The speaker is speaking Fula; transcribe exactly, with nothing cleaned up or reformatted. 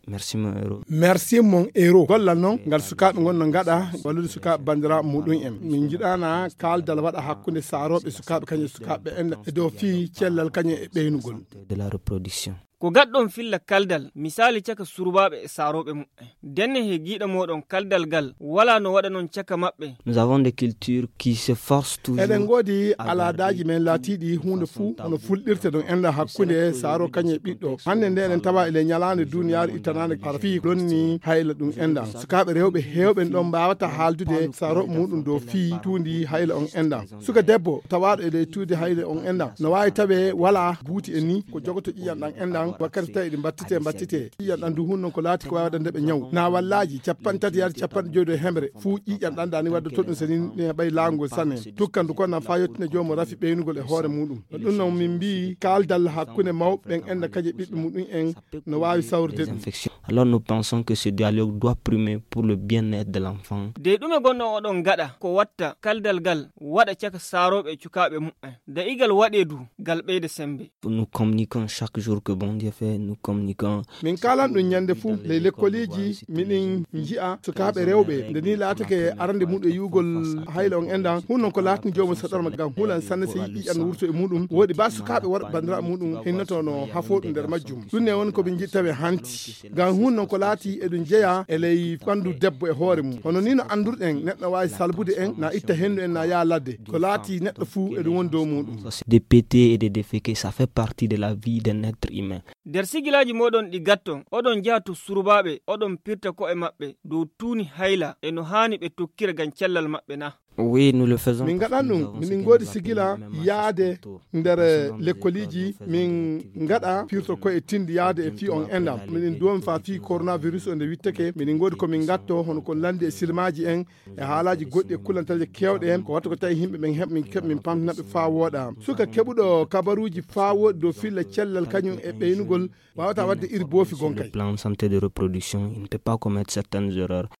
merci mon héros. Merci mon héros. Golla non ngal suka be gonno ngada wallude suka bandira mudun en min jidana kaldal wada hakkunde sarobe suka be kanye suka be en do fi cellal kanye e beynugol de la reproduction. Ko gaddon filla kaldal misali caka surbabe e sarobe mu denne he giida modon kaldal gal wala no wada non caka mabbe. Nous avons des cultures qui se forcent toujours. Eden godi aladaji men latidi hunde fu ono fuldirte don enda hakkunde saro kanye biddo hande nde en taba ile nyalande duniyar itanane parfi donni hayla dum enda sukabe rewbe hewbe don bawata haldude saro mudum do fi tundi hayla on enda suka debbo tawado e tuudi hayla on enda no wawi tabe wala buuti en ni ko jogoto iyan dan enda wakkati tawi ɗi battite battite ƴiƴan ɗan du hunnon ko laati ko wawi waɗande ɓe ñaw na wallaji capan tati yaade capanɗe joyi ɗo hemre fuu ƴiƴan ɗan dani wadde toɗɗum seni ɓay laangol sanne tukkandu konna fa yettine jomum rafi ɓeynugol e hoore muɗum ɗum noon min mbi kaldal hakkunde mawɓe ɓen enda kadi ɓiɓɓe muɗum en no wawi sawrude ɗum. Alors nous pensons que ce dialogue doit primer pour le bien-être de l'enfant. De ɗume gonno oɗon gaɗa ko watta kaldal gal waɗa caka saroɓe cukaɓe mu'en da igal waɗe du gal ɓeyde sembe. Nous communiquons chaque jour que bon Dieu fait, nous communiquons. Min kalan ɗum ñande fuu ley lekkoliji miɗin jiya sukaɓe rewɓe nde ni laatake arande muɗum e yugol hayla on endan hunnon ko laatini jomum saɗorma gam hulan sanne so yiɗi ƴan wurto e muɗum woodi ba sukaɓe worɓe bandiraɓe muɗum hinnoto no hafoɗum nder majjum ɗum ne woni koɓe jittaɓe hanti gam hunnon ko laati eɗum jeeya e ley ɓandu debbo e hoore mum hono ni no andurɗen neɗɗo wawi salbude en na itta hendu en na yaa ladde ko laati neɗɗo fuu eɗum woni dow muɗum. Des pétés et des déféqués, ça fait partie de la vie d'un être humain. Der sigilaji moɗon ɗi gatton oɗon jaha to surbaɓe oɗon pirta ko e maɓɓe dow tuuni hayla e no hani ɓe tokkira gam cellal maɓɓe na. Oui, nous le faisons. Min gaɗan ɗum min godi sigila yaade nder lekkoliji min gaɗa pirto ko e tindi yaade e fi on endam minin duwon fa fi coronavirus o nde wittake minin godi komin gatto hono ko landi e silmaji en e haalaji goɗɗi e kulantaje kewɗe en ko watta ko tawi yimɓe ɓen heɓ min keɓ min pamtinaɓe fa wooɗa suka keɓuɗo kabaruji fa woɗi dow filla cellal kañum e ɓeynugol wawata wadde iri boofi gonkay. Le plan de santé de reproduction, il ne peut pas commettre certaines erreurs.